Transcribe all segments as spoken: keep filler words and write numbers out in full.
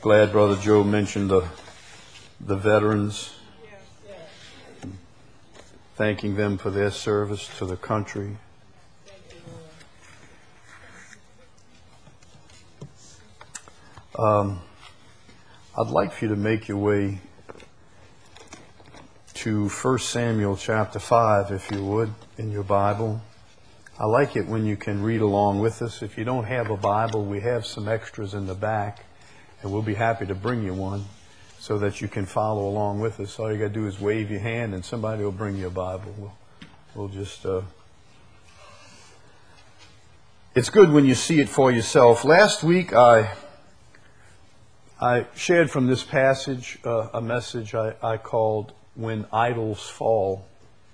Glad Brother Joe mentioned the the veterans, thanking them for their service to the country. Um, I'd like for you to make your way to First Samuel chapter five, if you would, in your Bible. I like it when you can read along with us. If you don't have a Bible, we have some extras in the back, and we'll be happy to bring you one so that you can follow along with us. All you got to do is wave your hand, and somebody will bring you a Bible. We'll, we'll just... Uh... It's good when you see it for yourself. Last week, I... I shared from this passage uh, a message I, I called When Idols Fall.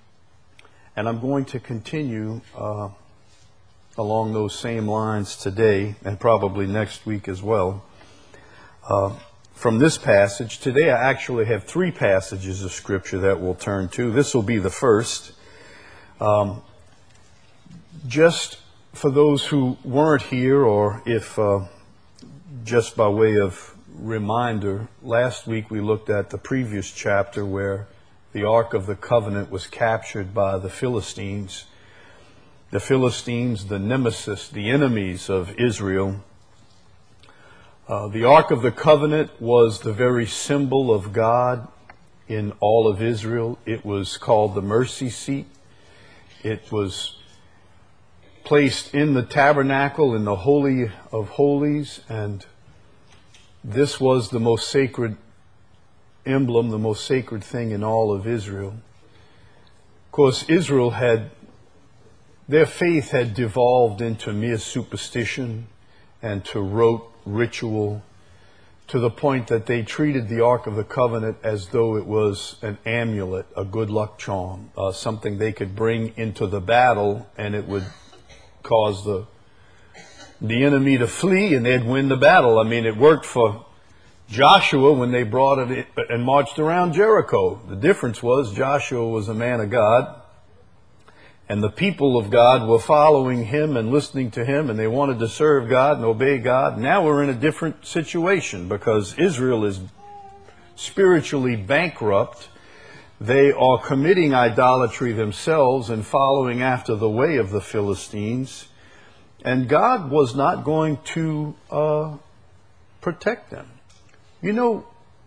And I'm going to continue uh, along those same lines today and probably next week as well. Uh, from this passage, today I actually have three passages of Scripture that we'll turn to. This will be the first. Um, just for those who weren't here, or if uh, just by way of reminder, last week we looked at the previous chapter where the Ark of the Covenant was captured by the Philistines. The Philistines, the nemesis, the enemies of Israel. Uh, the Ark of the Covenant was the very symbol of God in all of Israel. It was called the mercy seat. It was placed in the tabernacle in the Holy of Holies, and this was the most sacred emblem, the most sacred thing in all of Israel. Of course, Israel had, their faith had devolved into mere superstition and to rote ritual, to the point that they treated the Ark of the Covenant as though it was an amulet, a good luck charm, uh, something they could bring into the battle and it would cause the the enemy to flee and they'd win the battle. I mean, it worked for Joshua when they brought it and marched around Jericho. The difference was Joshua was a man of God, and the people of God were following him and listening to him, and they wanted to serve God and obey God. Now we're in a different situation because Israel is spiritually bankrupt. They are committing idolatry themselves and following after the way of the Philistines. And God was not going to uh, protect them. You know,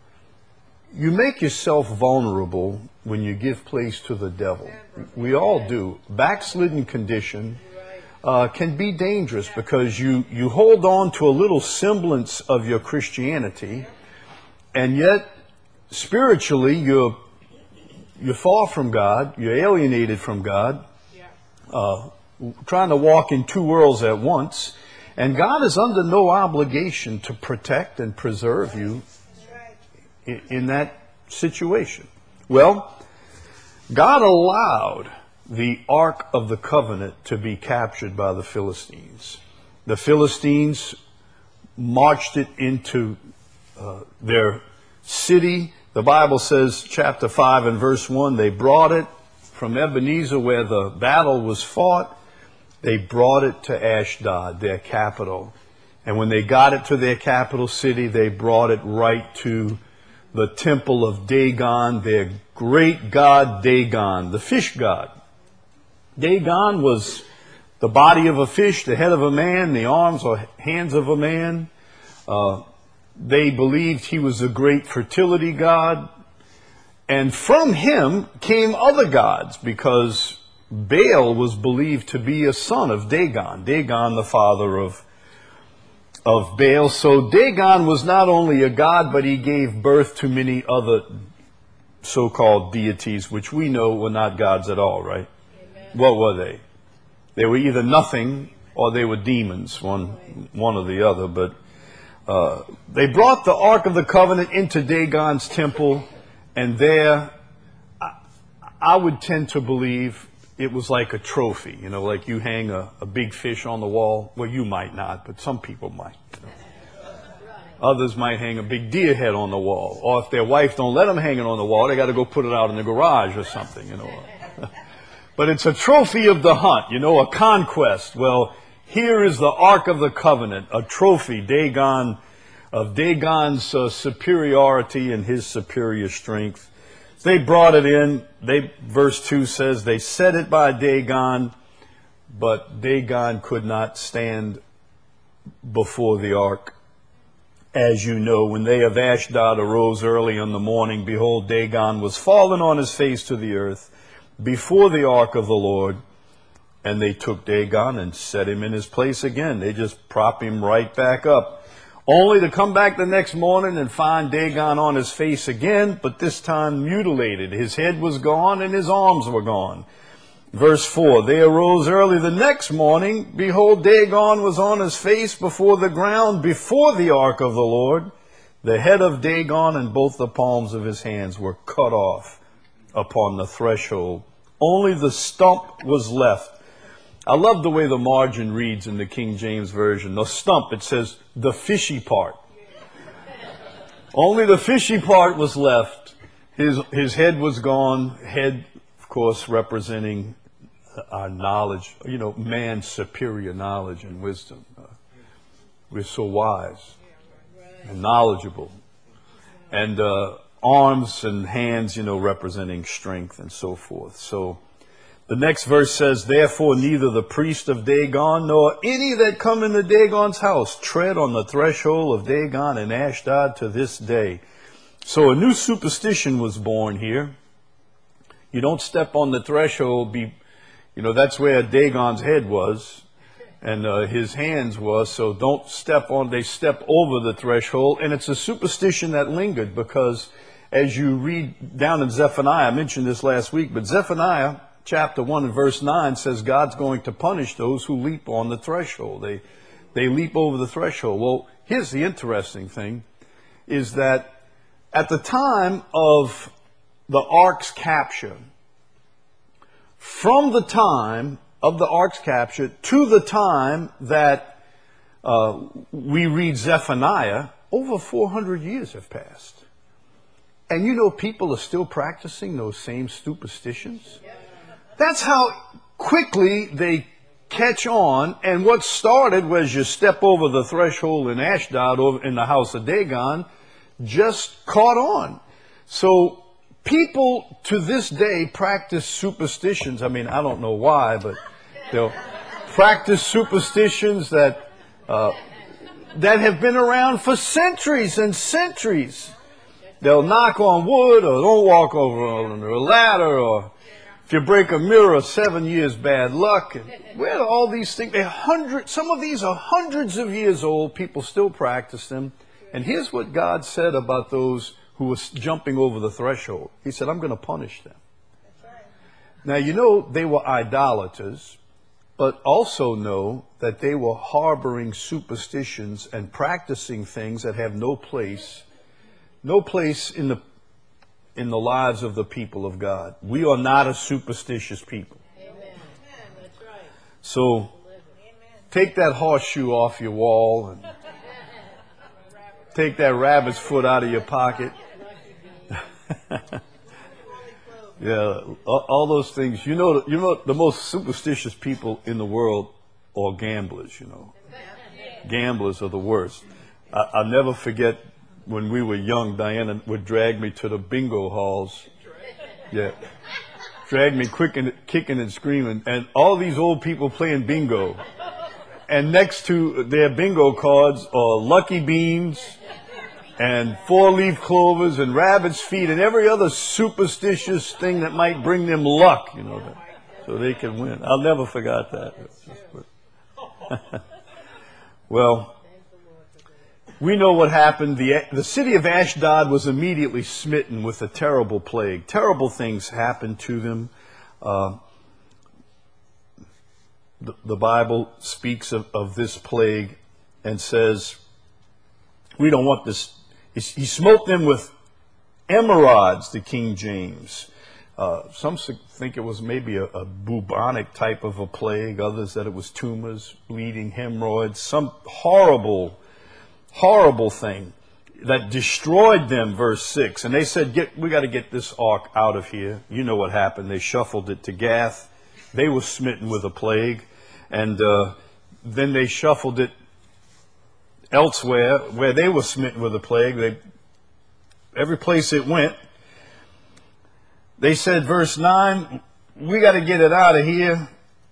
you make yourself vulnerable when you give place to the devil. We all do. Backslidden condition uh, can be dangerous because you, you hold on to a little semblance of your Christianity, and yet spiritually you're, you're far from God, you're alienated from God, uh, trying to walk in two worlds at once. And God is under no obligation to protect and preserve you in, in that situation. Well, God allowed the Ark of the Covenant to be captured by the Philistines. The Philistines marched it into uh, their city. The Bible says, chapter five and verse one, they brought it from Ebenezer where the battle was fought. They brought it to Ashdod, their capital. And when they got it to their capital city, they brought it right to the temple of Dagon, their great god Dagon, the fish god. Dagon was the body of a fish, the head of a man, the arms or hands of a man. Uh, they believed he was a great fertility god. And from him came other gods, because Baal was believed to be a son of Dagon. Dagon, the father of, of Baal. So Dagon was not only a god, but he gave birth to many other so-called deities, which we know were not gods at all, right? Amen. What were they? They were either nothing or they were demons, one, one or the other. But uh, they brought the Ark of the Covenant into Dagon's temple, and there I, I would tend to believe it was like a trophy, you know, like you hang a, a big fish on the wall. Well, you might not, but some people might. You know. Others might hang a big deer head on the wall. Or if their wife don't let them hang it on the wall, they got to go put it out in the garage or something, you know. But it's a trophy of the hunt, you know, a conquest. Well, here is the Ark of the Covenant, a trophy. Dagon of Dagon's uh, superiority and his superior strength. They brought it in. They, verse two says, they set it by Dagon, but Dagon could not stand before the ark. As you know, when they of Ashdod arose early in the morning, behold, Dagon was fallen on his face to the earth before the ark of the Lord. And they took Dagon and set him in his place again. They just prop him right back up, only to come back the next morning and find Dagon on his face again, but this time mutilated. His head was gone and his arms were gone. Verse four, they arose early the next morning. Behold, Dagon was on his face before the ground, before the ark of the Lord. The head of Dagon and both the palms of his hands were cut off upon the threshold. Only the stump was left. I love the way the margin reads in the King James Version. The stump, it says, the fishy part. Only the fishy part was left. His, his head was gone. Head, of course, representing our knowledge, you know, man's superior knowledge and wisdom. Uh, we're so wise and knowledgeable. And uh, arms and hands, you know, representing strength and so forth. So the next verse says, therefore neither the priest of Dagon nor any that come into Dagon's house tread on the threshold of Dagon and Ashdod to this day. So a new superstition was born here. You don't step on the threshold. Be, you know, that's where Dagon's head was and uh, his hands was. So don't step on, they step over the threshold. And it's a superstition that lingered because as you read down in Zephaniah, I mentioned this last week, but Zephaniah chapter one and verse nine says God's going to punish those who leap on the threshold. They, they leap over the threshold. Well, here's the interesting thing, is that at the time of the ark's capture, from the time of the ark's capture to the time that uh, we read Zephaniah, over four hundred years have passed. And you know, people are still practicing those same superstitions. That's how quickly they catch on. And what started was you step over the threshold in Ashdod, over in the house of Dagon, just caught on. So people to this day practice superstitions. I mean, I don't know why, but they'll practice superstitions that uh, that have been around for centuries and centuries. They'll knock on wood, or don't walk over on a ladder, or if you break a mirror, seven years bad luck. And where are all these things? They're hundreds, some of these are hundreds of years old. People still practice them. And here's what God said about those who were jumping over the threshold. He said, I'm going to punish them. That's right. Now, you know, they were idolaters, but also know that they were harboring superstitions and practicing things that have no place, no place in the in the lives of the people of God. We are not a superstitious people. Amen. That's right. So take that horseshoe off your wall and take that rabbit's foot out of your pocket. Yeah, all, all those things. You know, you know, the most superstitious people in the world are gamblers. You know, gamblers are the worst. I, I'll never forget when we were young. Diana would drag me to the bingo halls. Yeah, drag me quick kicking and screaming, and all these old people playing bingo. And next to their bingo cards are lucky beans and four-leaf clovers and rabbit's feet and every other superstitious thing that might bring them luck, you know, so they can win. I'll never forget that. Well, we know what happened. The, the city of Ashdod was immediately smitten with a terrible plague. Terrible things happened to them. Uh, the, the Bible speaks of, of this plague and says, we don't want this. He, he smote them with emerods, the King James. Uh, some think it was maybe a, a bubonic type of a plague. Others that it was tumors, bleeding, hemorrhoids. Some horrible, horrible thing that destroyed them, verse six. And they said, "Get, we got to get this ark out of here." You know what happened. They shuffled it to Gath. They were smitten with a plague. And uh, then they shuffled it elsewhere where they were smitten with a plague. They, every place it went, they said, verse nine, we got to get it out of here.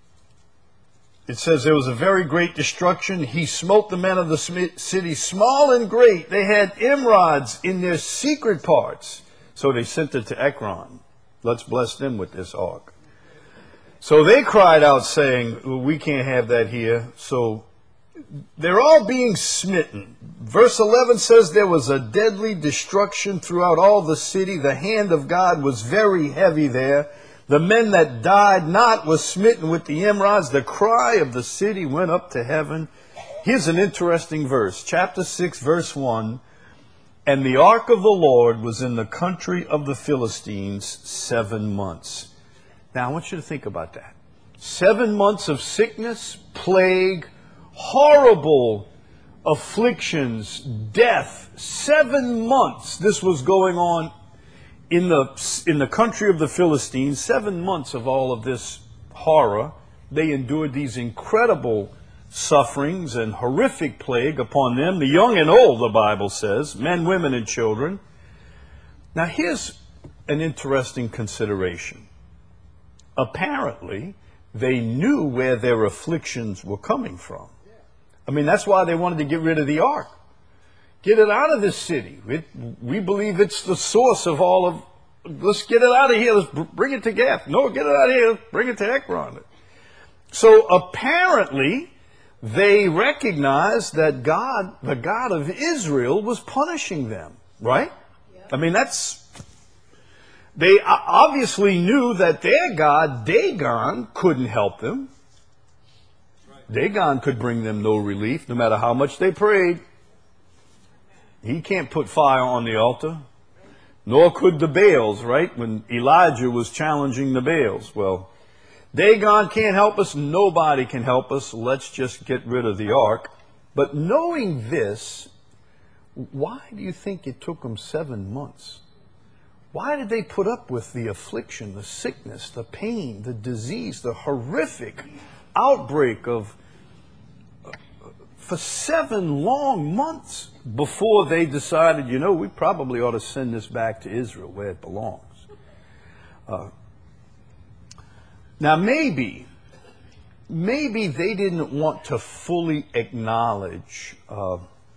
It says there was a very great destruction. He smote the men of the city, small and great. They had emerods in their secret parts. So they sent it to Ekron. Let's bless them with this ark. So they cried out saying, well, we can't have that here. So they're all being smitten. Verse eleven says there was a deadly destruction throughout all the city. The hand of God was very heavy there. The men that died not was smitten with the emerods. The cry of the city went up to heaven. Here's an interesting verse. Chapter six, verse one. And the ark of the Lord was in the country of the Philistines seven months. Now, I want you to think about that. Seven months of sickness, plague, horrible afflictions, death. Seven months this was going on in the, in the country of the Philistines. Seven months of all of this horror. They endured these incredible sufferings and horrific plague upon them, the young and old, the Bible says, men, women, and children. Now, here's an interesting consideration. Apparently, they knew where their afflictions were coming from. I mean, that's why they wanted to get rid of the ark. Get it out of this city. It, we believe it's the source of all of, let's get it out of here. Let's bring it to Gath. No, get it out of here. Bring it to Ekron. So apparently, they recognized that God, the God of Israel, was punishing them, right? Yeah. I mean, that's, they obviously knew that their God, Dagon, couldn't help them. Right. Dagon could bring them no relief, no matter how much they prayed. He can't put fire on the altar. Nor could the Baals, right? When Elijah was challenging the Baals. Well, Dagon can't help us. Nobody can help us. Let's just get rid of the ark. But knowing this, why do you think it took them seven months? Why did they put up with the affliction, the sickness, the pain, the disease, the horrific outbreak of uh, for seven long months before they decided, you know, we probably ought to send this back to Israel where it belongs? Uh, Now, maybe, maybe they didn't want to fully acknowledge uh,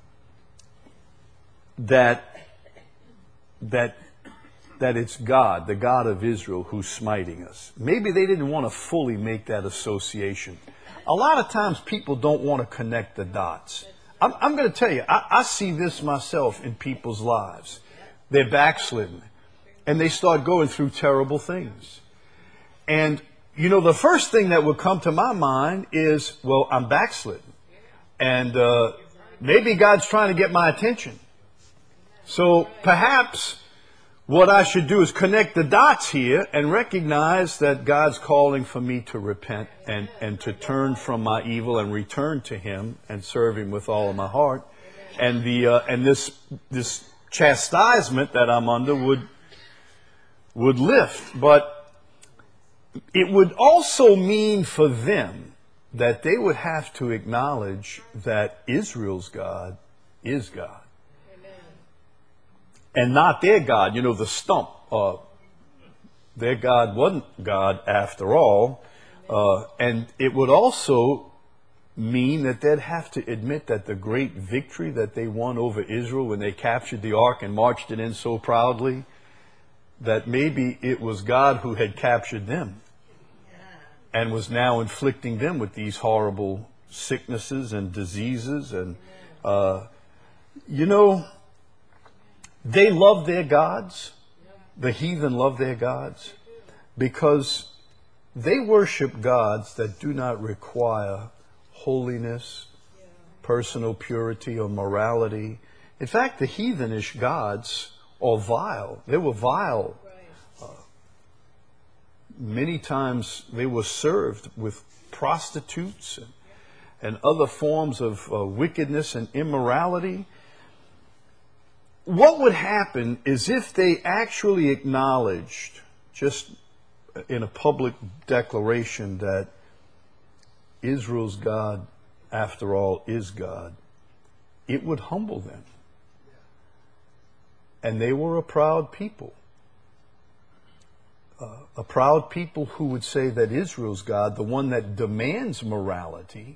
that, that, that it's God, the God of Israel, who's smiting us. Maybe they didn't want to fully make that association. A lot of times people don't want to connect the dots. I'm, I'm going to tell you, I, I see this myself in people's lives. They're backslidden, and they start going through terrible things. And you know, the first thing that would come to my mind is, well, I'm backslidden. And uh, maybe God's trying to get my attention. So perhaps what I should do is connect the dots here and recognize that God's calling for me to repent and, and to turn from my evil and return to Him and serve Him with all of my heart. And the uh, and this this chastisement that I'm under would would lift. But it would also mean for them that they would have to acknowledge that Israel's God is God. Amen. And not their God, you know, the stump. Uh, their God wasn't God after all. Uh, and it would also mean that they'd have to admit that the great victory that they won over Israel when they captured the ark and marched it in so proudly, that maybe it was God who had captured them and was now inflicting them with these horrible sicknesses and diseases. And, uh, you know, they love their gods. The heathen love their gods because they worship gods that do not require holiness, personal purity, or morality. In fact, the heathenish gods are vile. They were vile. Uh, many times they were served with prostitutes and, and other forms of uh, wickedness and immorality. What would happen is if they actually acknowledged, just in a public declaration, that Israel's God, after all, is God, it would humble them. And they were a proud people. Uh, a proud people who would say that Israel's God, the one that demands morality,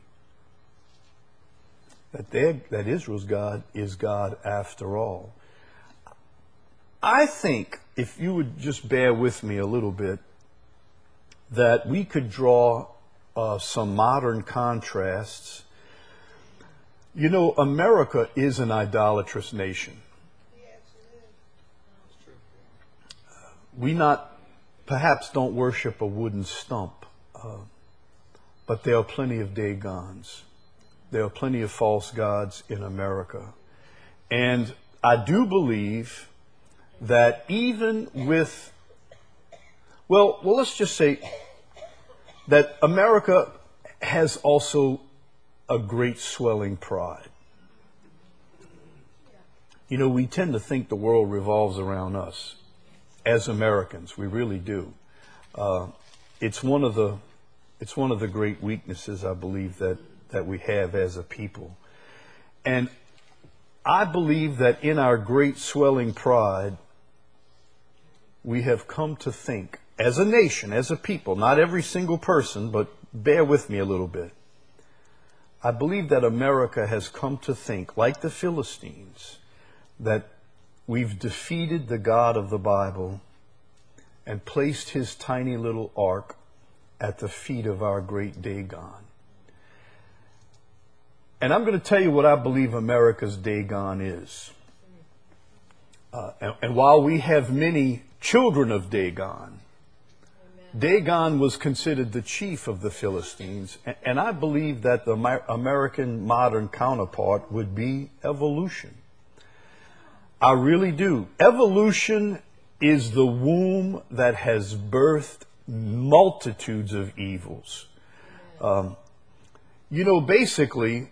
that, that Israel's God is God after all. I think, if you would just bear with me a little bit, that we could draw uh, some modern contrasts. You know, America is an idolatrous nation. We not perhaps don't worship a wooden stump, uh, but there are plenty of Dagons. There are plenty of false gods in America. And I do believe that even with, well, well, let's just say that America has also a great swelling pride. You know, we tend to think the world revolves around us. As Americans, we really do. Uh, it's one of the, it's one of the great weaknesses, I believe, that, that we have as a people. And I believe that in our great swelling pride, we have come to think, as a nation, as a people, not every single person, but bear with me a little bit. I believe that America has come to think, like the Philistines, that we've defeated the God of the Bible and placed his tiny little ark at the feet of our great Dagon. And I'm going to tell you what I believe America's Dagon is. Uh, and, and while we have many children of Dagon, Dagon was considered the chief of the Philistines. And, and I believe that the American modern counterpart would be evolution. I really do. Evolution is the womb that has birthed multitudes of evils. Um, you know, basically,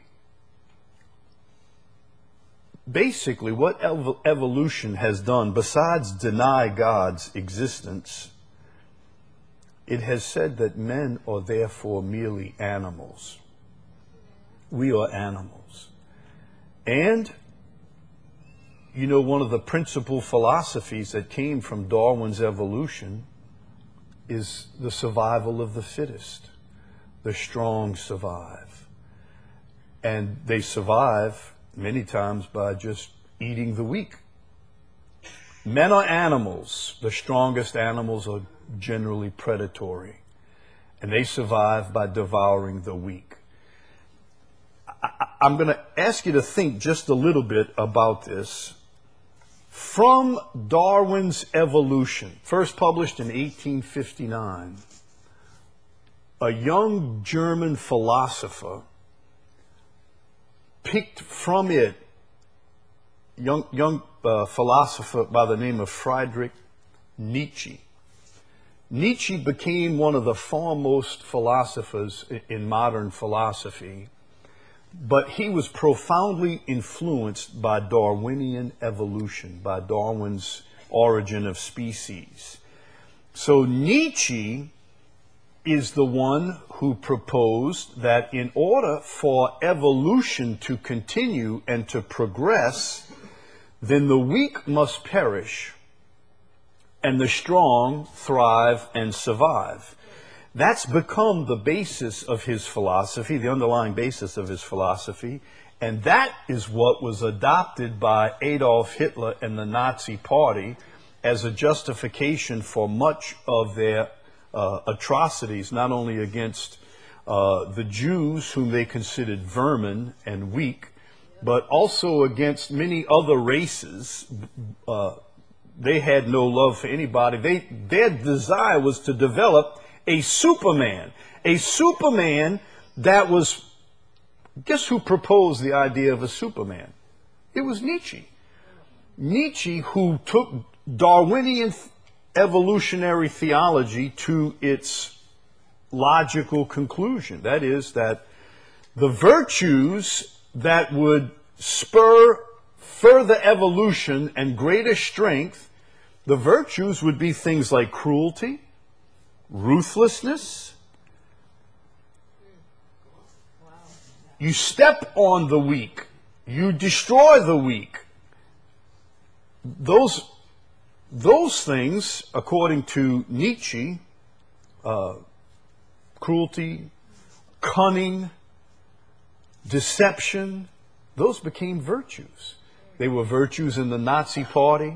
basically what ev- evolution has done, besides deny God's existence, it has said that men are therefore merely animals. We are animals. And you know, one of the principal philosophies that came from Darwin's evolution is the survival of the fittest. The strong survive. And they survive many times by just eating the weak. Men are animals. The strongest animals are generally predatory. And they survive by devouring the weak. I, I'm going to ask you to think just a little bit about this. From Darwin's Evolution, first published in eighteen fifty-nine, a young German philosopher picked from it, young, young uh, philosopher by the name of Friedrich Nietzsche. Nietzsche became one of the foremost philosophers in modern philosophy, but he was profoundly influenced by Darwinian evolution, by Darwin's Origin of Species. So Nietzsche is the one who proposed that in order for evolution to continue and to progress, then the weak must perish and the strong thrive and survive. That's become the basis of his philosophy, the underlying basis of his philosophy, and that is what was adopted by Adolf Hitler and the Nazi Party as a justification for much of their uh, atrocities, not only against uh, the Jews, whom they considered vermin and weak, but also against many other races. Uh, they had no love for anybody. They, their desire was to develop a Superman, a Superman that was, guess who proposed the idea of a Superman? It was Nietzsche. Nietzsche, who took Darwinian evolutionary theology to its logical conclusion. That is, that the virtues that would spur further evolution and greater strength, the virtues would be things like cruelty, ruthlessness. You step on the weak You destroy the weak. Those, those things, according to Nietzsche, uh, cruelty, cunning, deception, those became virtues. They were virtues in the Nazi Party.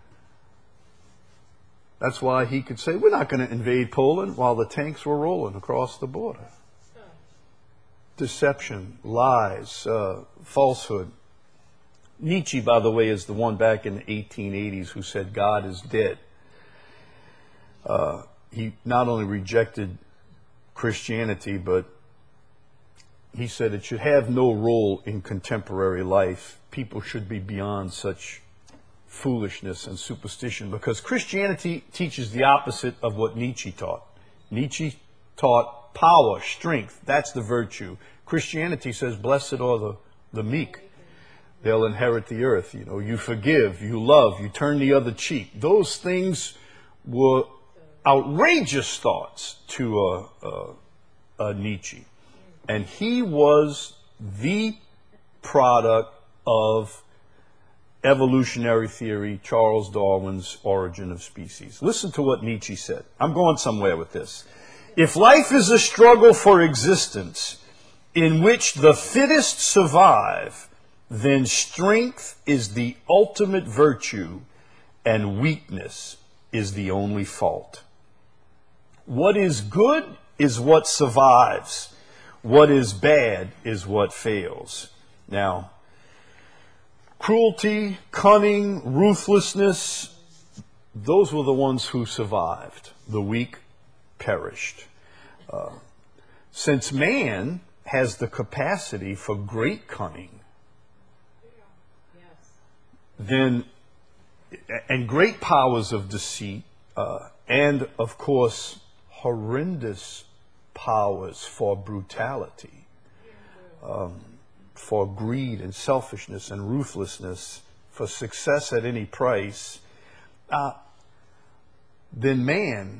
That's why he could say, we're not going to invade Poland while the tanks were rolling across the border. Deception, lies, uh, falsehood. Nietzsche, by the way, is the one back in the eighteen eighties who said God is dead. Uh, he not only rejected Christianity, but he said it should have no role in contemporary life. People should be beyond such foolishness and superstition, because Christianity teaches the opposite of what Nietzsche taught. Nietzsche taught power, strength. That's the virtue. Christianity says, blessed are the, the meek. They'll inherit the earth. You know, you forgive, you love, you turn the other cheek. Those things were outrageous thoughts to uh, uh, uh, Nietzsche. And he was the product of evolutionary theory, Charles Darwin's Origin of Species. Listen to what Nietzsche said. I'm going somewhere with this. If life is a struggle for existence in which the fittest survive, then strength is the ultimate virtue and weakness is the only fault. What is good is what survives. What is bad is what fails. Now, cruelty, cunning, ruthlessness, those were the ones who survived. The weak perished. Uh, since man has the capacity for great cunning, then, and great powers of deceit, uh, and of course, horrendous powers for brutality, um, for greed and selfishness and ruthlessness, for success at any price, uh, then man,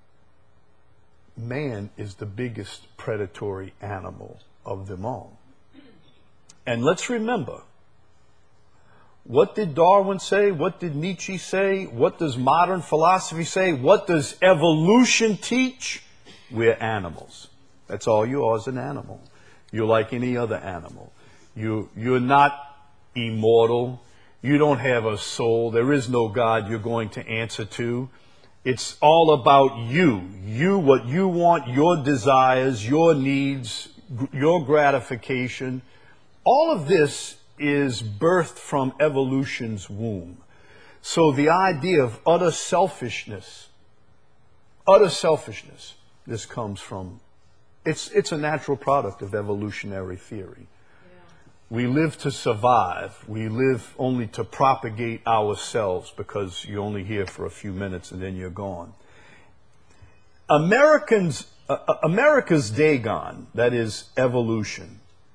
man is the biggest predatory animal of them all. And let's remember, what did Darwin say? What did Nietzsche say? What does modern philosophy say? What does evolution teach? We're animals. That's all you are, is an animal. You're like any other animal. You, you're not immortal. You don't have a soul. There is no God you're going to answer to. It's all about you. You, what you want, your desires, your needs, your gratification. All of this is birthed from evolution's womb. So the idea of utter selfishness, utter selfishness, this comes from, it's, it's a natural product of evolutionary theory. We live to survive. We live only to propagate ourselves, because you're only here for a few minutes and then you're gone. Americans, uh, America's Dagon, that is evolution,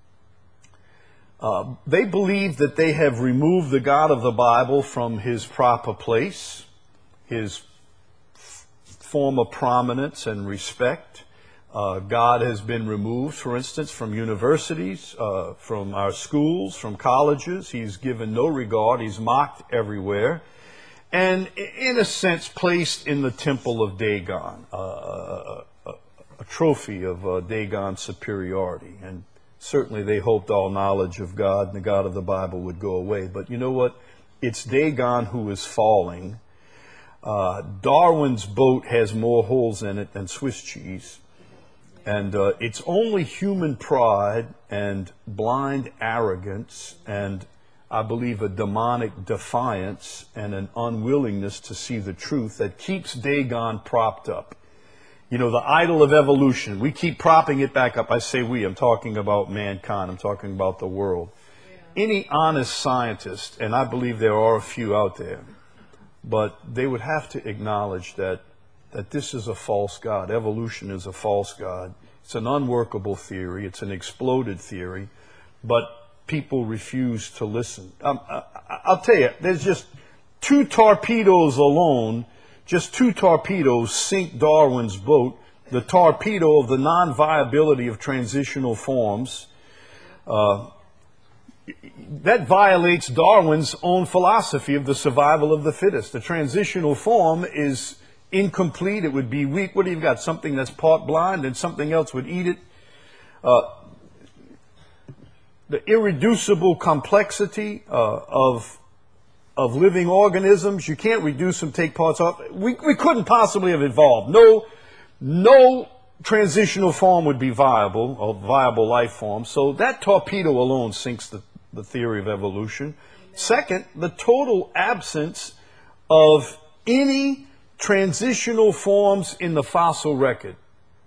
uh, they believe that they have removed the God of the Bible from his proper place, his f- former prominence and respect. Uh, God has been removed, for instance, from universities, uh, from our schools, from colleges. He's given no regard. He's mocked everywhere. And in a sense, placed in the temple of Dagon, uh, a, a, a trophy of uh, Dagon's superiority. And certainly they hoped all knowledge of God and the God of the Bible would go away. But you know what? It's Dagon who is falling. Uh, Darwin's boat has more holes in it than Swiss cheese. And uh, it's only human pride and blind arrogance and, I believe, a demonic defiance and an unwillingness to see the truth that keeps Dagon propped up. You know, the idol of evolution, we keep propping it back up. I say we, I'm talking about mankind, I'm talking about the world. Yeah. Any honest scientist, and I believe there are a few out there, but they would have to acknowledge that that this is a false God. Evolution is a false God. It's an unworkable theory. It's an exploded theory. But people refuse to listen. Um, I, I'll tell you, there's just two torpedoes alone, just two torpedoes sink Darwin's boat. The torpedo of the non-viability of transitional forms, uh, that violates Darwin's own philosophy of the survival of the fittest. The transitional form is incomplete. It would be weak. What do you got? Something that's part blind and something else would eat it. Uh, the irreducible complexity uh, of of living organisms. You can't reduce them, take parts off. We we couldn't possibly have evolved. No, no transitional form would be viable, or viable life form. So that torpedo alone sinks the, the theory of evolution. Amen. Second, the total absence of any transitional forms in the fossil record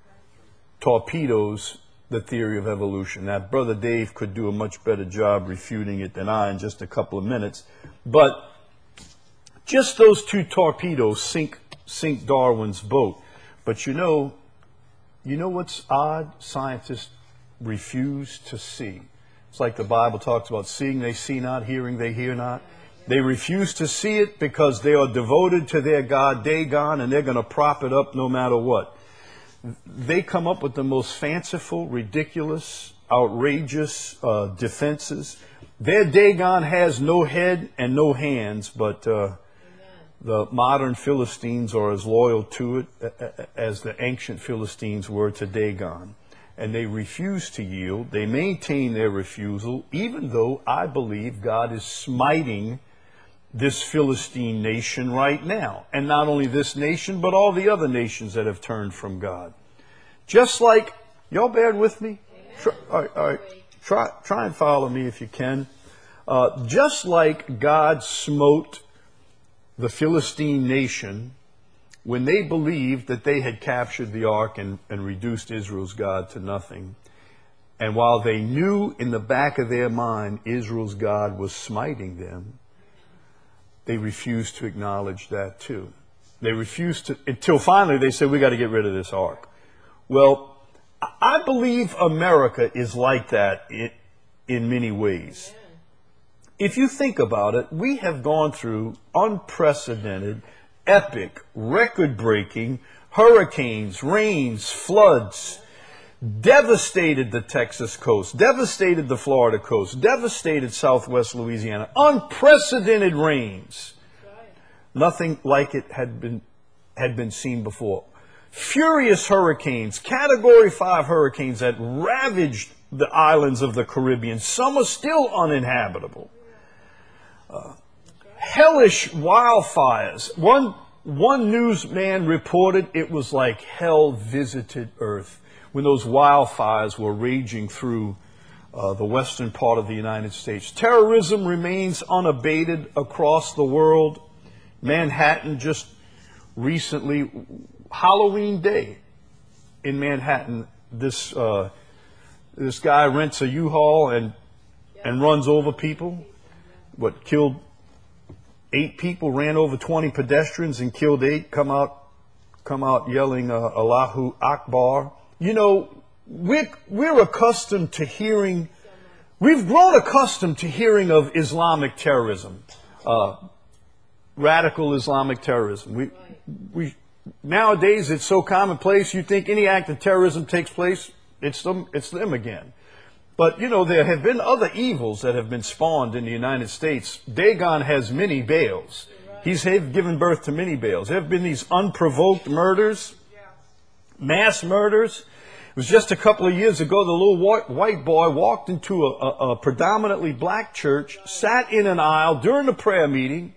torpedoes the theory of evolution. Now, Brother Dave could do a much better job refuting it than I in just a couple of minutes. But just those two torpedoes sink, sink Darwin's boat. But you know, you know what's odd? Scientists refuse to see. It's like the Bible talks about seeing they see not, hearing they hear not. They refuse to see it because they are devoted to their god Dagon, and they're going to prop it up no matter what. They come up with the most fanciful, ridiculous, outrageous uh, defenses. Their Dagon has no head and no hands, but uh, the modern Philistines are as loyal to it as the ancient Philistines were to Dagon. And they refuse to yield. They maintain their refusal, even though I believe God is smiting this Philistine nation right now. And not only this nation, but all the other nations that have turned from God. Just like, y'all bear with me? Try, all right, all right, try, try and follow me if you can. Uh, just like God smote the Philistine nation when they believed that they had captured the ark and, and reduced Israel's God to nothing. And while they knew in the back of their mind Israel's God was smiting them, they refused to acknowledge that too. They refused to, until finally they said, we got to get rid of this ark. Well, I believe America is like that in, in many ways. If you think about it, we have gone through unprecedented, epic, record-breaking hurricanes, rains, floods, devastated the Texas coast, devastated the Florida coast, devastated southwest Louisiana, unprecedented rains. Nothing like it had been, had been seen before. Furious hurricanes, category five hurricanes that ravaged the islands of the Caribbean. Some are still uninhabitable. Uh, hellish wildfires. One, one newsman reported it was like hell visited earth when those wildfires were raging through uh, the western part of the United States. Terrorism remains unabated across the world. Manhattan just recently, Halloween Day in Manhattan, this uh, this guy rents a U-Haul and and runs over people. What, killed eight people, ran over twenty pedestrians and killed eight, come out come out yelling uh, Allahu Akbar. You know, we're, we're accustomed to hearing, we've grown accustomed to hearing of Islamic terrorism, uh, radical Islamic terrorism. We, we, nowadays it's so commonplace, you think any act of terrorism takes place, it's them, it's them again. But, you know, there have been other evils that have been spawned in the United States. Dagon has many Baals. He's given birth to many Baals. There have been these unprovoked murders, mass murders. It was just a couple of years ago, the little white, white boy walked into a, a, a predominantly black church, sat in an aisle during the prayer meeting,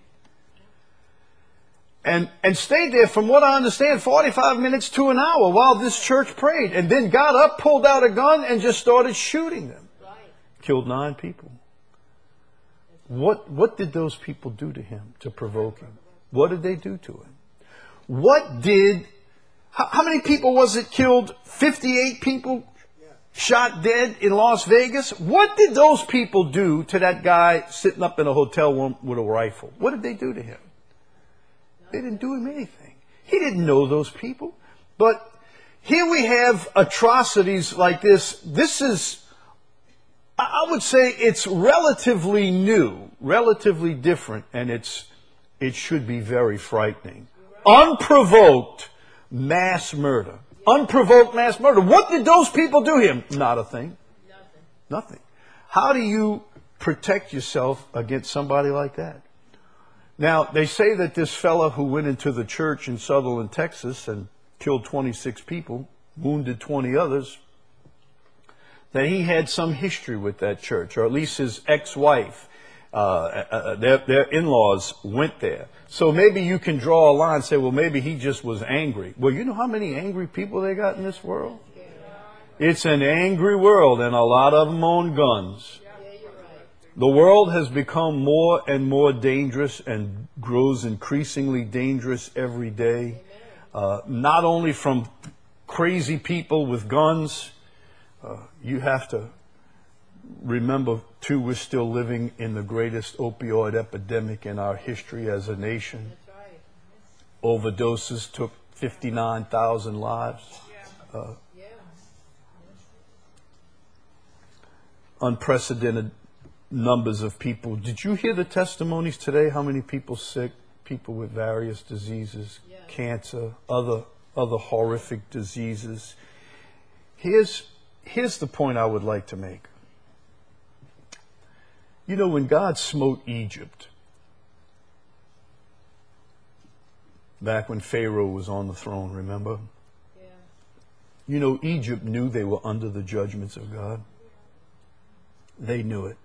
and, and stayed there from what I understand, forty-five minutes to an hour while this church prayed, and then got up, pulled out a gun, and just started shooting them. Right. Killed nine people. What, what did those people do to him to provoke him? What did they do to him? What did... How, how many people was it killed? fifty-eight people shot dead in Las Vegas? What did those people do to that guy sitting up in a hotel room with a rifle? What did they do to him? They didn't do him anything. He didn't know those people. But here we have atrocities like this. This is, I would say it's relatively new, relatively different, and it's it should be very frightening. Unprovoked mass murder. Unprovoked mass murder. What did those people do to him? Not a thing. Nothing. Nothing. How do you protect yourself against somebody like that? Now, they say that this fella who went into the church in Sutherland, Texas, and killed twenty-six people, wounded twenty others, that he had some history with that church, or at least his ex-wife, uh, uh, their, their in-laws went there. So maybe you can draw a line and say, well, maybe he just was angry. Well, you know how many angry people they got in this world? It's an angry world, and a lot of them own guns. The world has become more and more dangerous and grows increasingly dangerous every day. Uh, not only from crazy people with guns. Uh, you have to remember, too, we're still living in the greatest opioid epidemic in our history as a nation. That's right. Overdoses took fifty-nine thousand lives. Uh, Yeah. unprecedented numbers of people. Did you hear the testimonies today? How many people sick? People with various diseases, Yeah. cancer, other other horrific diseases. Here's here's the point I would like to make. You know, when God smote Egypt, back when Pharaoh was on the throne, remember? Yeah. You know, Egypt knew they were under the judgments of God. They knew it.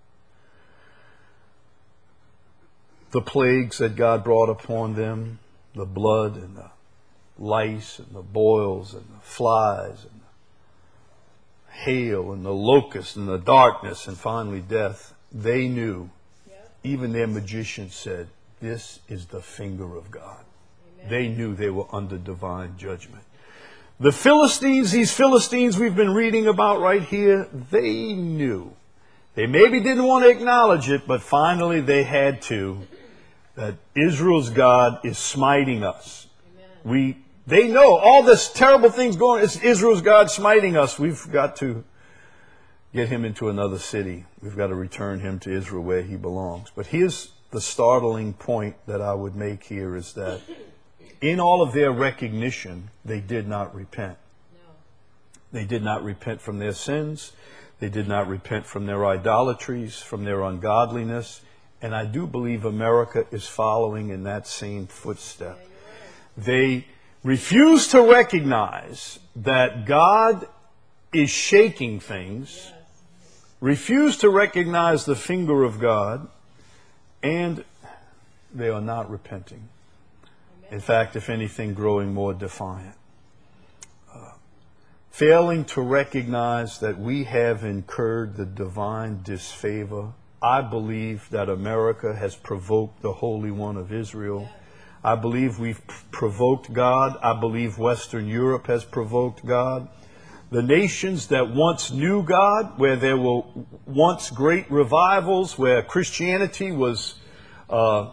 The plagues that God brought upon them, the blood and the lice and the boils and the flies and the hail and the locust and the darkness and finally death, they knew. Yeah. Even their magicians said, this is the finger of God. Amen. They knew they were under divine judgment. The Philistines, these Philistines we've been reading about right here, they knew. They maybe didn't want to acknowledge it, but finally they had to, that Israel's God is smiting us. Amen. We, they know all this terrible things going, it's Israel's God smiting us. We've got to get him into another city. We've got to return him to Israel where he belongs. But here's the startling point that I would make here is that in all of their recognition, they did not repent. No. They did not repent from their sins. They did not repent from their idolatries, from their ungodliness. And I do believe America is following in that same footstep. They refuse to recognize that God is shaking things, refuse to recognize the finger of God, and they are not repenting. In fact, if anything, growing more defiant. Uh, failing to recognize that we have incurred the divine disfavor. I believe that America has provoked the Holy One of Israel. I believe we've provoked God. I believe Western Europe has provoked God. The nations that once knew God, where there were once great revivals, where Christianity was uh,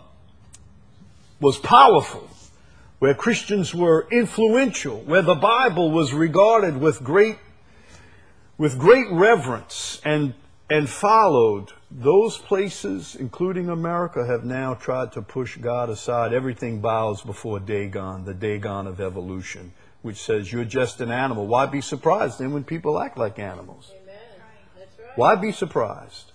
was powerful, where Christians were influential, where the Bible was regarded with great with great reverence and and followed, those places, including America, have now tried to push God aside. Everything bows before Dagon, the Dagon of evolution, which says you're just an animal. Why be surprised then when people act like animals? Amen. That's right. Why be surprised?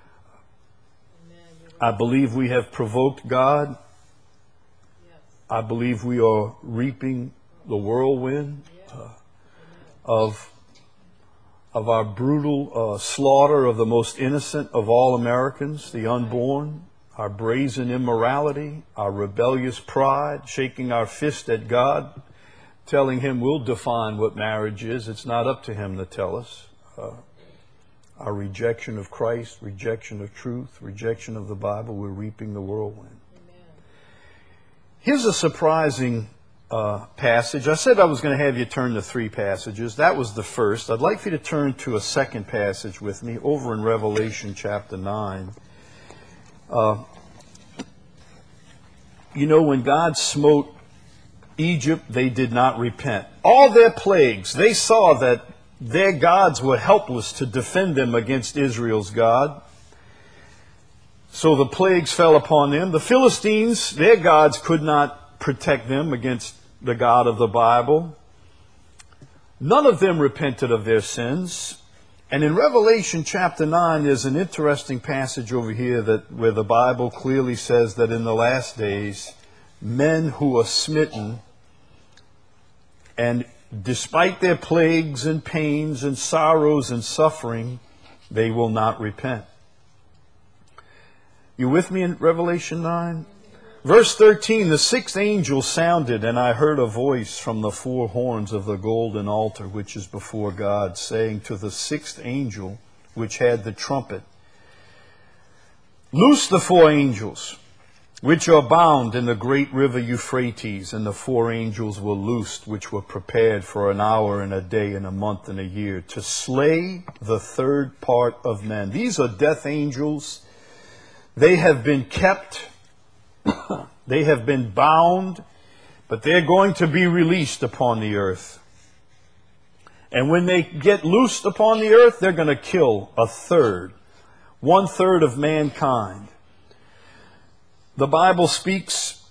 Amen. You're I right. believe we have provoked God. Yes. I believe we are reaping the whirlwind uh, of of our brutal uh, slaughter of the most innocent of all Americans, the unborn, our brazen immorality, our rebellious pride, shaking our fist at God, telling him we'll define what marriage is. It's not up to him to tell us. Uh, our rejection of Christ, rejection of truth, rejection of the Bible, we're reaping the whirlwind. Amen. Here's a surprising uh, passage. I said I was going to have you turn to three passages. That was the first. I'd like for you to turn to a second passage with me over in Revelation chapter nine. Uh, you know, when God smote Egypt, they did not repent. All their plagues, they saw that their gods were helpless to defend them against Israel's God. So the plagues fell upon them. The Philistines, their gods could not protect them against the God of the Bible. None of them repented of their sins. And in Revelation chapter nine, there's an interesting passage over here that where the Bible clearly says that in the last days, men who are smitten, and despite their plagues and pains and sorrows and suffering, they will not repent. You with me in Revelation nine? Verse thirteen, the sixth angel sounded, and I heard a voice from the four horns of the golden altar, which is before God, saying to the sixth angel, which had the trumpet, loose the four angels, which are bound in the great river Euphrates. And the four angels were loosed, which were prepared for an hour and a day and a month and a year, to slay the third part of men. These are death angels. They have been kept. They have been bound, but they're going to be released upon the earth. And when they get loosed upon the earth, they're going to kill a third, one third of mankind. The Bible speaks,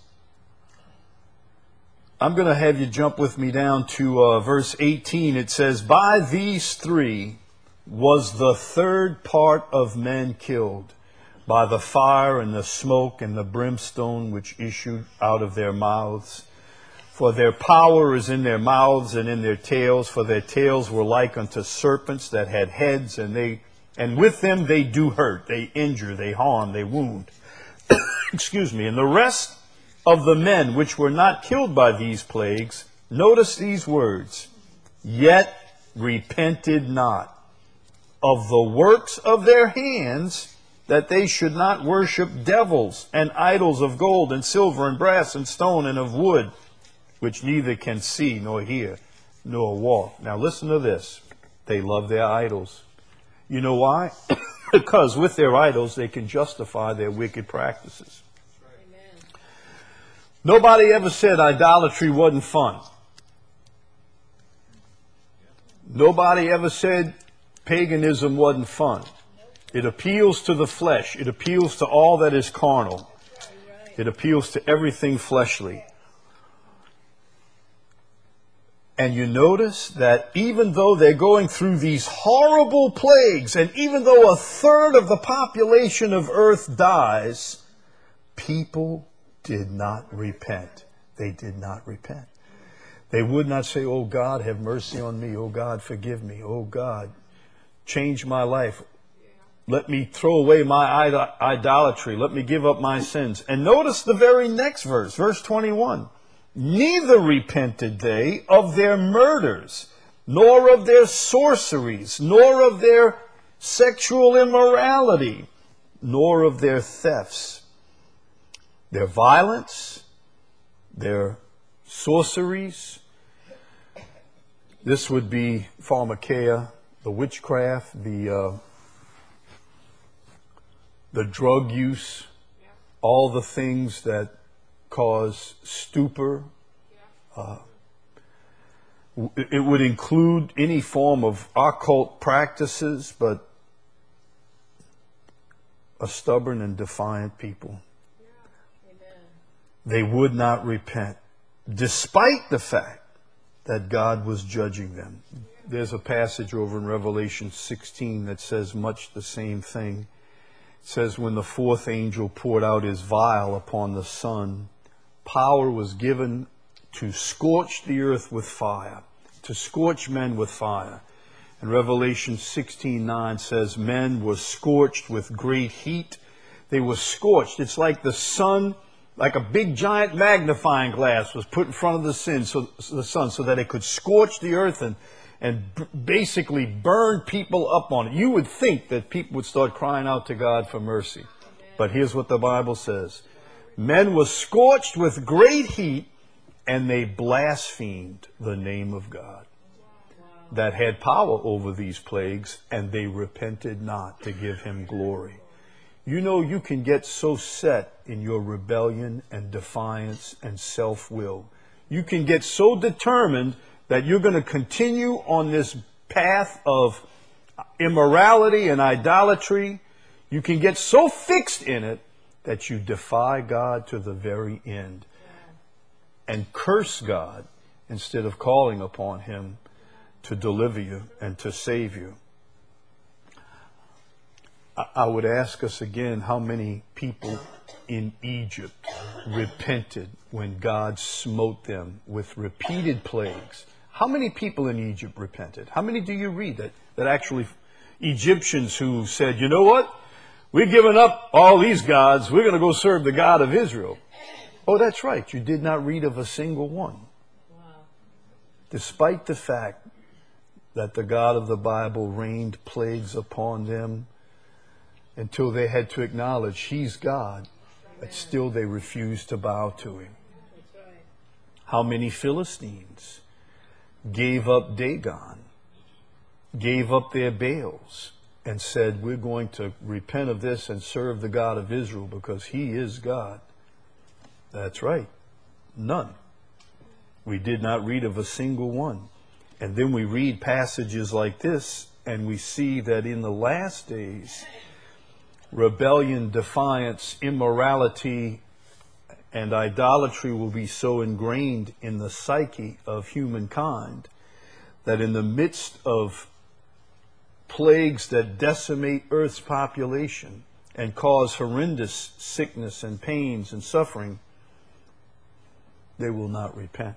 I'm going to have you jump with me down to uh, verse eighteen. It says, by these three was the third part of men killed, by the fire and the smoke and the brimstone which issued out of their mouths. For their power is in their mouths and in their tails, for their tails were like unto serpents that had heads, and they and with them they do hurt, they injure, they harm, they wound. Excuse me. And the rest of the men which were not killed by these plagues, notice these words, yet repented not of the works of their hands, that they should not worship devils and idols of gold and silver and brass and stone and of wood, which neither can see nor hear nor walk. Now listen to this. They love their idols. You know why? Because with their idols they can justify their wicked practices. Amen. Nobody ever said idolatry wasn't fun. Nobody ever said paganism wasn't fun. It appeals to the flesh. It appeals to all that is carnal. It appeals to everything fleshly. And you notice that even though they're going through these horrible plagues, and even though a third of the population of earth dies, people did not repent. They did not repent. They would not say, oh God, have mercy on me. Oh God, forgive me. Oh God, change my life. Let me throw away my idol- idolatry. Let me give up my sins. And notice the very next verse, verse twenty-one. Neither repented they of their murders, nor of their sorceries, nor of their sexual immorality, nor of their thefts. Their violence, their sorceries. This would be pharmakeia, the witchcraft, the... Uh, the drug use, all the things that cause stupor. Uh, it would include any form of occult practices, but a stubborn and defiant people. Amen. They would not repent, despite the fact that God was judging them. There's a passage over in Revelation sixteen that says much the same thing. It says, when the fourth angel poured out his vial upon the sun, power was given to scorch the earth with fire, to scorch men with fire. And Revelation sixteen nine says, men were scorched with great heat. They were scorched. It's like the sun, like a big giant magnifying glass was put in front of the sun so, the sun, so that it could scorch the earth and and b- basically burn people up on it. You would think that people would start crying out to God for mercy. But here's what the Bible says. Men were scorched with great heat, and they blasphemed the name of God that had power over these plagues, and they repented not to give him glory. You know, you can get so set in your rebellion and defiance and self-will. You can get so determined that you're going to continue on this path of immorality and idolatry. You can get so fixed in it that you defy God to the very end and curse God instead of calling upon him to deliver you and to save you. I would ask us again how many people in Egypt repented when God smote them with repeated plagues. How many people in Egypt repented? How many do you read that, that actually Egyptians who said, you know what? We're giving up all these gods. We're going to go serve the God of Israel. Oh, that's right. You did not read of a single one. Wow. Despite the fact that the God of the Bible rained plagues upon them until they had to acknowledge He's God, but still they refused to bow to Him. That's right. How many Philistines gave up Dagon, gave up their Baals, and said, we're going to repent of this and serve the God of Israel because He is God? That's right. None. We did not read of a single one. And then we read passages like this, and we see that in the last days, rebellion, defiance, immorality, and idolatry will be so ingrained in the psyche of humankind that in the midst of plagues that decimate Earth's population and cause horrendous sickness and pains and suffering, they will not repent.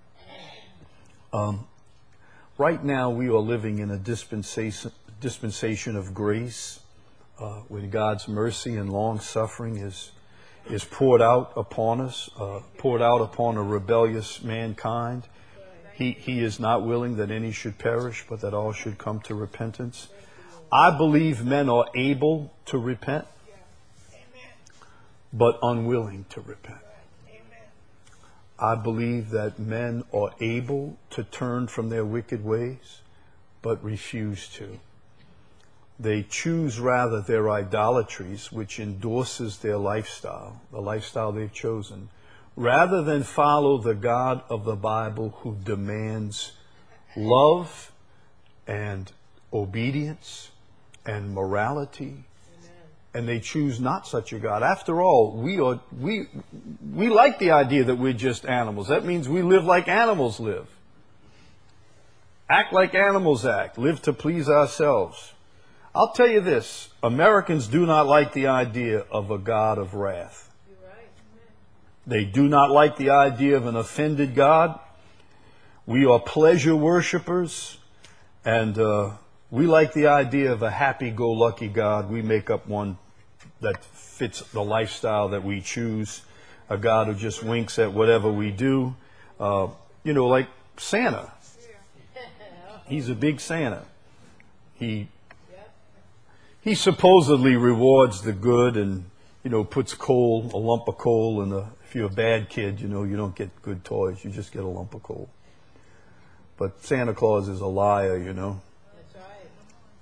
Um, right now we are living in a dispensation, dispensation of grace, uh, when God's mercy and long suffering is is poured out upon us, uh, poured out upon a rebellious mankind. He, he is not willing that any should perish, but that all should come to repentance. I believe men are able to repent, but unwilling to repent. I believe that men are able to turn from their wicked ways, but refuse to. They choose rather their idolatries, which endorses their lifestyle, the lifestyle they've chosen, rather than follow the God of the Bible who demands love and obedience and morality. And they choose not such a God. After all, we are we we like the idea that we're just animals. That means we live like animals live. Act like animals act. Live to please ourselves. I'll tell you this, Americans do not like the idea of a God of wrath. You're right. They do not like the idea of an offended God. We are pleasure worshipers, and uh, we like the idea of a happy-go-lucky God. We make up one that fits the lifestyle that we choose, a God who just winks at whatever we do. Uh, you know, like Santa. He's a big Santa. He he supposedly rewards the good and, you know, puts coal, a lump of coal in the, if you're a bad kid, you know, you don't get good toys, you just get a lump of coal. But Santa Claus is a liar, you know. That's right.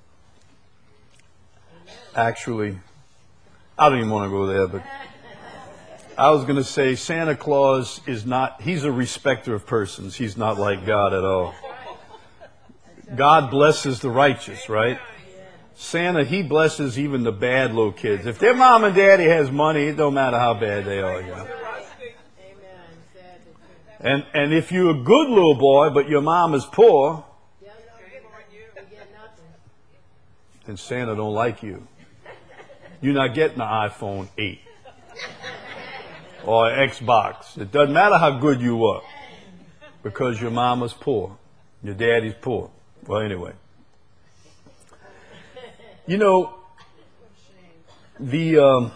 Actually, I don't even want to go there, but I was going to say Santa Claus is not, he's a respecter of persons. He's not like God at all. God blesses the righteous, right? Santa, he blesses even the bad little kids. If their mom and daddy has money, it don't matter how bad they are, you know. Amen. Sad. And, and if you're a good little boy, but your mom is poor, Yeah, no, you get nothing. then Santa don't like you. You're not getting an iPhone eight or an Xbox. It doesn't matter how good you are because your mama's poor. Your daddy's poor. Well, anyway. You know, the um,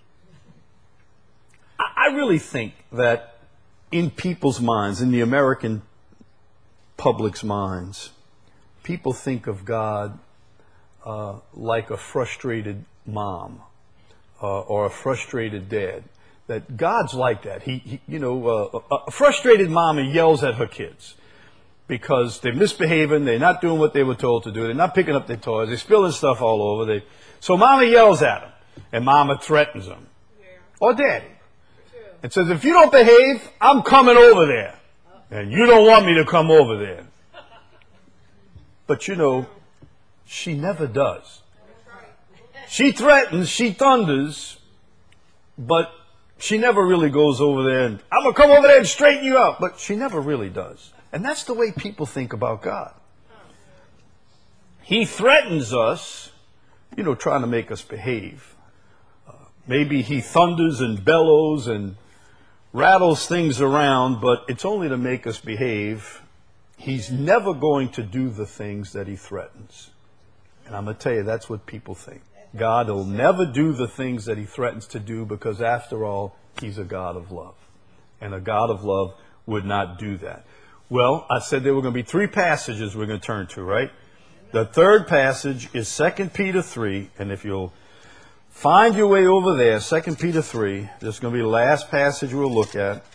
I I really think that in people's minds, in the American public's minds, people think of God uh, like a frustrated mom uh, or a frustrated dad. That God's like that. He, he you know, uh, a frustrated mom yells at her kids because they're misbehaving, they're not doing what they were told to do, they're not picking up their toys, they're spilling stuff all over. They, so mama yells at them, and mama threatens them, Yeah. or daddy, True. and says, if you don't behave, I'm coming over there, and you don't want me to come over there. But you know, she never does. She threatens, she thunders, but she never really goes over there and, I'm going to come over there and straighten you out. But she never really does. And that's the way people think about God. He threatens us you know, trying to make us behave. Uh, maybe he thunders and bellows and rattles things around, but it's only to make us behave. He's never going to do the things that he threatens. And I'm going to tell you, that's what people think. God will never do the things that he threatens to do because, after all, he's a God of love. And a God of love would not do that. Well, I said there were going to be three passages we're going to turn to, right? The third passage is Second Peter three. And if you'll find your way over there, Second Peter three, this is going to be the last passage we'll look at.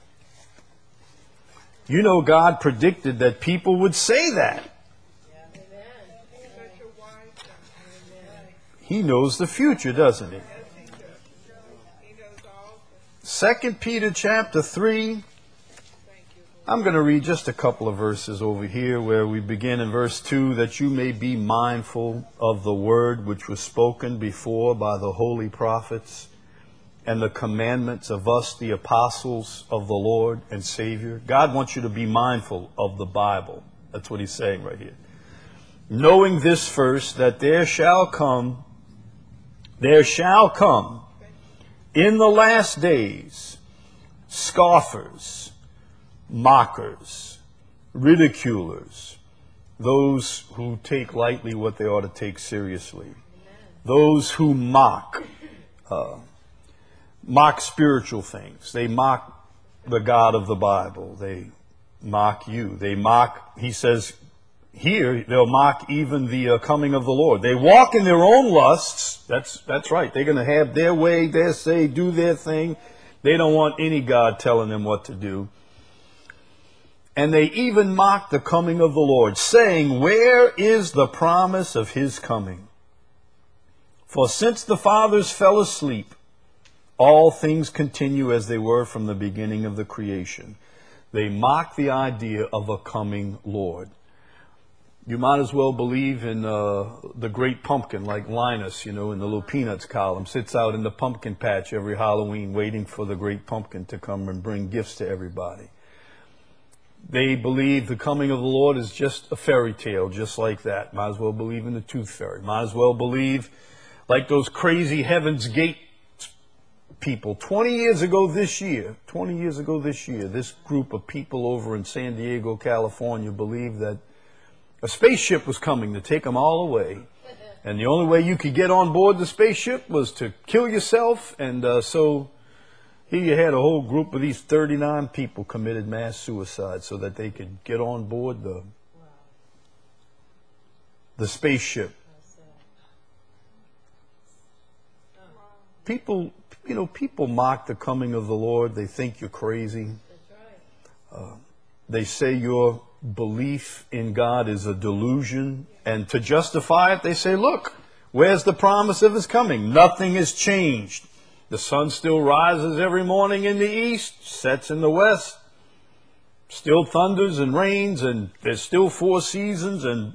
You know, God predicted that people would say that. He knows the future, doesn't he? Second Peter chapter three. I'm going to read just a couple of verses over here where we begin in verse two, that you may be mindful of the word which was spoken before by the holy prophets and the commandments of us, the apostles of the Lord and Savior. God wants you to be mindful of the Bible. That's what he's saying right here. Knowing this first, that there shall come There shall come in the last days scoffers, mockers, ridiculers, those who take lightly what they ought to take seriously, those who mock, uh, mock spiritual things. They mock the God of the Bible. They mock you. They mock, he says, here, they'll mock even the uh, coming of the Lord. They walk in their own lusts. That's that's right. They're going to have their way, their say, do their thing. They don't want any God telling them what to do. And they even mock the coming of the Lord, saying, where is the promise of his coming? For since the fathers fell asleep, all things continue as they were from the beginning of the creation. They mock the idea of a coming Lord. You might as well believe in uh, the great pumpkin, like Linus, you know, in the little Peanuts column, sits out in the pumpkin patch every Halloween waiting for the great pumpkin to come and bring gifts to everybody. They believe the coming of the Lord is just a fairy tale, just like that. Might as well believe in the tooth fairy. Might as well believe like those crazy Heaven's Gate people. Twenty years ago this year, twenty years ago this year, this group of people over in San Diego, California, believed that a spaceship was coming to take them all away. And the only way you could get on board the spaceship was to kill yourself. And uh, so here you had a whole group of these thirty-nine people committed mass suicide so that they could get on board the, the spaceship. People, you know, people mock the coming of the Lord. They think you're crazy. Uh, they say your belief in God is a delusion, and to justify it, they say, look, where's the promise of his coming? Nothing has changed. The sun still rises every morning in the east, sets in the west, still thunders and rains, and there's still four seasons, and,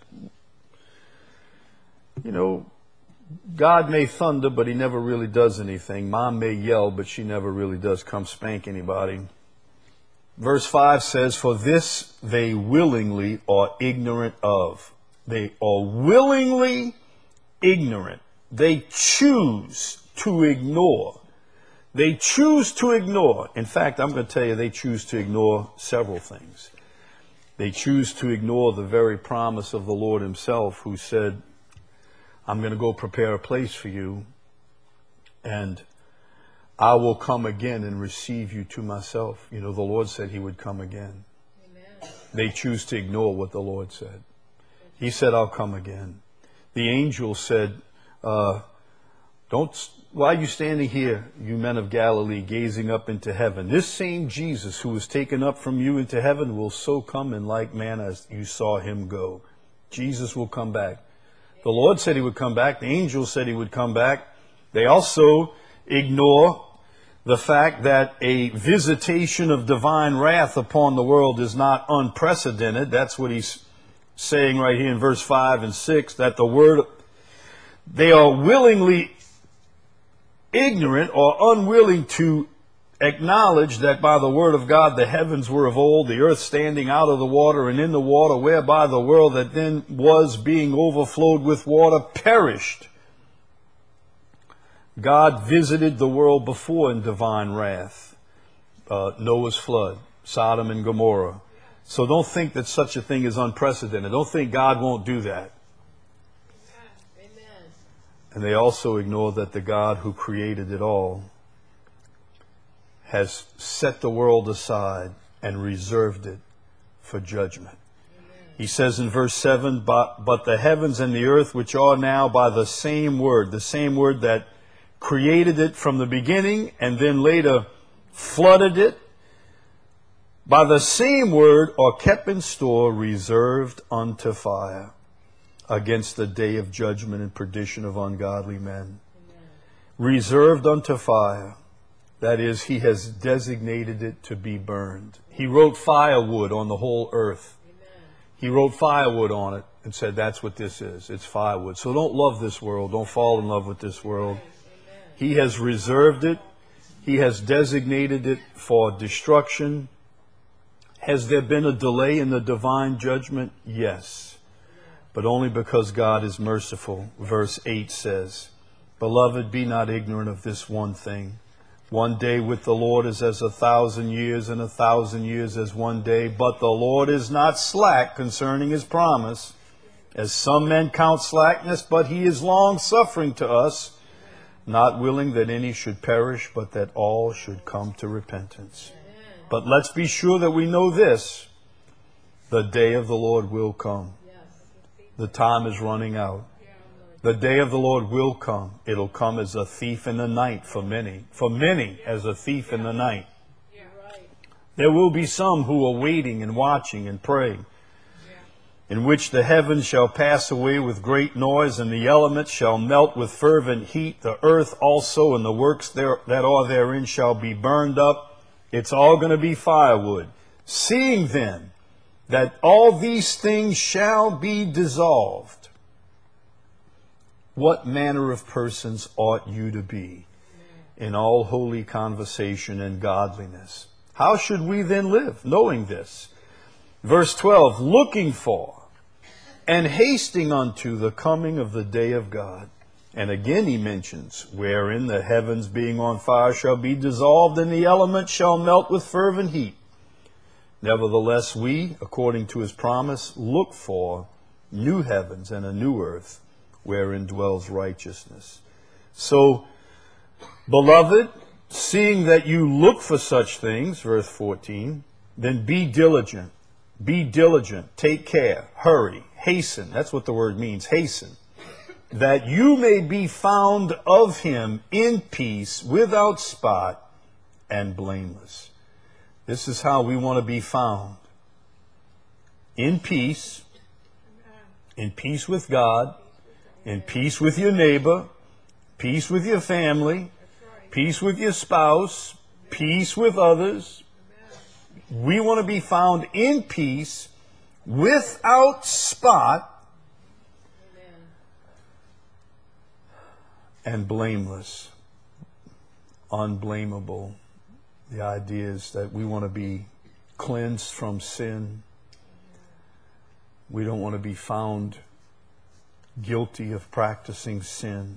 you know, God may thunder, but he never really does anything. Mom may yell, but she never really does come spank anybody. Verse five says, for this they willingly are ignorant of. They are willingly ignorant. They choose to ignore. They choose to ignore. In fact, I'm going to tell you, they choose to ignore several things. They choose to ignore the very promise of the Lord himself, who said, I'm going to go prepare a place for you, and I will come again and receive you to myself. You know, the Lord said he would come again. Amen. They choose to ignore what the Lord said. He said, I'll come again. The angel said, uh, don't, why are you standing here, you men of Galilee, gazing up into heaven? This same Jesus who was taken up from you into heaven will so come in like manner as you saw him go. Jesus will come back. The Lord said he would come back. The angel said he would come back. They also ignore the fact that a visitation of divine wrath upon the world is not unprecedented. That's what he's saying right here in verse five and six, that the word, they are willingly ignorant or unwilling to acknowledge that by the word of God the heavens were of old, the earth standing out of the water and in the water, whereby the world that then was being overflowed with water perished. God visited the world before in divine wrath. Uh, Noah's flood, Sodom and Gomorrah. So don't think that such a thing is unprecedented. Don't think God won't do that. Amen. And they also ignore that the God who created it all has set the world aside and reserved it for judgment. He says in verse seven, but, but the heavens and the earth, which are now by the same word, the same word that created it from the beginning and then later flooded it, by the same word are kept in store, reserved unto fire, against the day of judgment and perdition of ungodly men. Amen. Reserved unto fire. That is, he has designated it to be burned. He wrote firewood on the whole earth. He wrote firewood on it and said, that's what this is. It's firewood. So don't love this world. Don't fall in love with this world. He has reserved it. He has designated it for destruction. Has there been a delay in the divine judgment? Yes. But only because God is merciful. Verse eight says, Beloved, be not ignorant of this one thing. One day with the Lord is as a thousand years, and a thousand years as one day. But the Lord is not slack concerning his promise, as some men count slackness, but he is long-suffering to us, not willing that any should perish, but that all should come to repentance. But let's be sure that we know this. The day of the Lord will come. The time is running out. The day of the Lord will come. It'll come as a thief in the night for many. For many as a thief in the night. There will be some who are waiting and watching and praying, in which the heavens shall pass away with great noise, and the elements shall melt with fervent heat. The earth also and the works there, that are therein shall be burned up. It's all going to be firewood. Seeing then that all these things shall be dissolved, what manner of persons ought you to be in all holy conversation and godliness? How should we then live, knowing this? Verse twelve, looking for and hasting unto the coming of the day of God. And again he mentions, wherein the heavens being on fire shall be dissolved, and the elements shall melt with fervent heat. Nevertheless, we, according to his promise, look for new heavens and a new earth, wherein dwells righteousness. So, beloved, seeing that you look for such things, verse fourteen, then be diligent. Be diligent. Take care. Hurry. Hasten. That's what the word means. Hasten. That you may be found of him in peace, without spot, and blameless. This is how we want to be found. In peace. In peace with God. In peace with your neighbor. Peace with your family. Peace with your spouse. Peace with others. We want to be found in peace, without spot, and blameless, unblameable. The idea is that we want to be cleansed from sin. We don't want to be found guilty of practicing sin.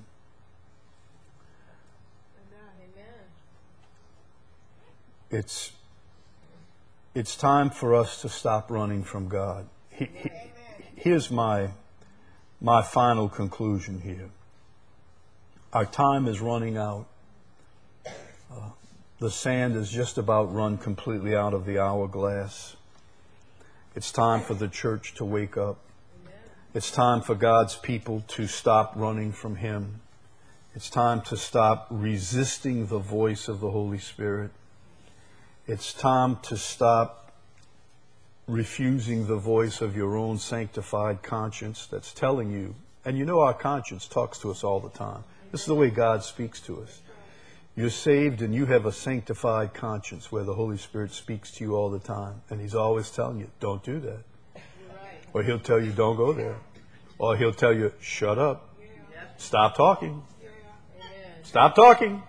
It's it's time for us to stop running from God. He, he, here's my my final conclusion here. Our time is running out. Uh, the sand is just about run completely out of the hourglass. It's time for the church to wake up. It's time for God's people to stop running from him. It's time to stop resisting the voice of the Holy Spirit. It's time to stop refusing the voice of your own sanctified conscience that's telling you. And you know our conscience talks to us all the time. This is the way God speaks to us. You're saved and you have a sanctified conscience where the Holy Spirit speaks to you all the time. And he's always telling you, don't do that. Or he'll tell you, don't go there. Or he'll tell you, shut up. Stop talking. Stop talking.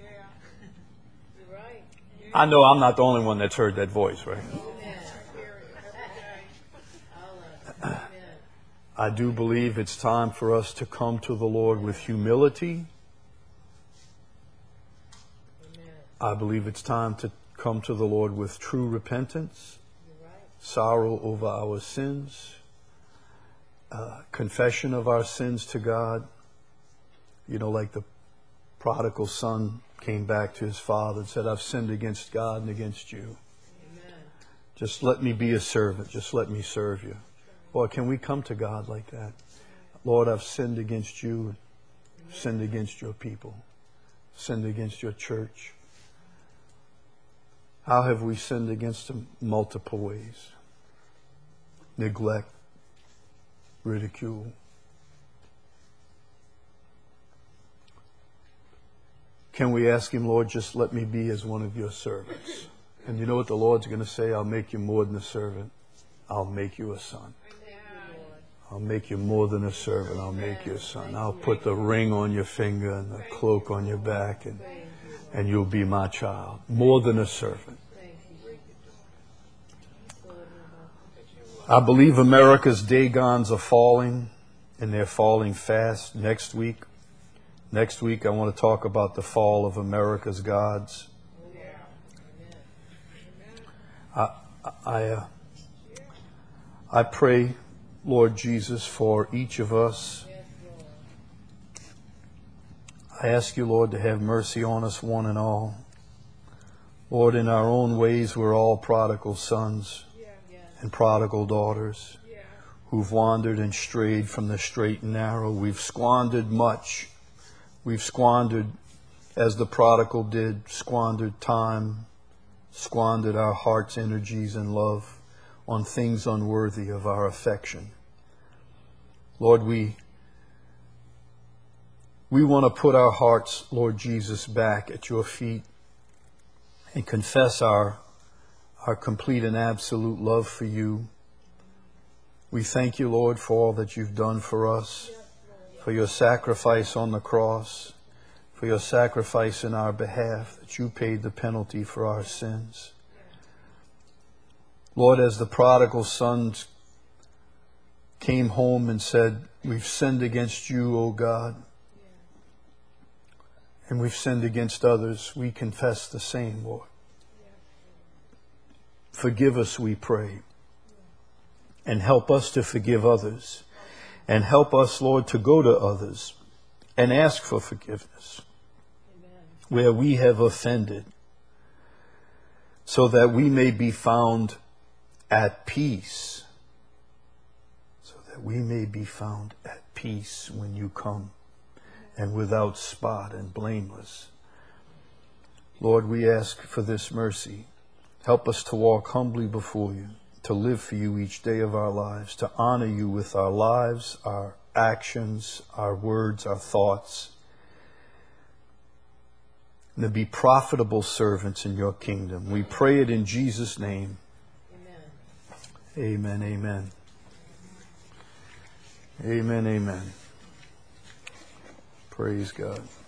I know I'm not the only one that's heard that voice, right? I do believe it's time for us to come to the Lord with humility I believe it's time to come to the Lord with true repentance, You're right. sorrow over our sins, uh, confession of our sins to God. You know, like the prodigal son came back to his father and said, I've sinned against God and against you. Amen. Just let me be a servant. Just let me serve you. Boy, can we come to God like that? Lord, I've sinned against you, sinned against your people, sinned against your church. How have we sinned against Him? Multiple ways. Neglect, ridicule. Can we ask Him, Lord, just let me be as one of your servants? And you know what the Lord's going to say? I'll make you more than a servant. I'll make you a son. I'll make you more than a servant. I'll make you a son. I'll put the ring on your finger and the cloak on your back, and, and you'll be my child. More than a servant. I believe America's Dagons are falling, and they're falling fast. Next week, next week I want to talk about the fall of America's gods. I, I, uh, I pray, Lord Jesus, for each of us. I ask you, Lord, to have mercy on us, one and all. Lord, in our own ways, we're all prodigal sons and prodigal daughters who've wandered and strayed from the straight and narrow. We've squandered much. We've squandered, as the prodigal did, squandered time, squandered our heart's energies and love on things unworthy of our affection. Lord, we we want to put our hearts, Lord Jesus, back at your feet and confess our our complete and absolute love for you. We thank you, Lord, for all that you've done for us, for your sacrifice on the cross, for your sacrifice in our behalf, that you paid the penalty for our sins. Lord, as the prodigal sons came home and said, we've sinned against you, O God, and we've sinned against others, we confess the same, Lord. Forgive us, we pray, and help us to forgive others, and help us, Lord, to go to others and ask for forgiveness where we have offended, so that we may be found at peace, so that we may be found at peace when you come, and without spot and blameless. Lord, we ask for this mercy. Help us to walk humbly before you, to live for you each day of our lives, to honor you with our lives, our actions, our words, our thoughts, and to be profitable servants in your kingdom. We pray it in Jesus' name. Amen, amen. Amen, amen. Praise God.